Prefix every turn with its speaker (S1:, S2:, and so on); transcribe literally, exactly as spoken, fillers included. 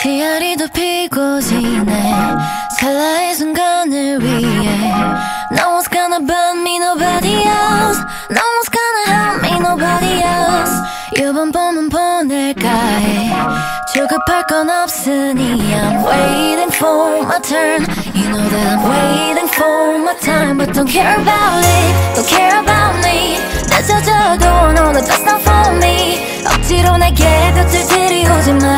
S1: 시야리도 피고 지네 찰나의 순간을 위해 No one's gonna burn me, nobody else No one's gonna help me, nobody else 이번 봄은 보낼까 해 조급할 건 없으니 I'm waiting for my turn You know that I'm waiting for my time But don't care about it, don't care about me 늦어져도 no, that's not for me 억지로 내게 곁을 들이오지 마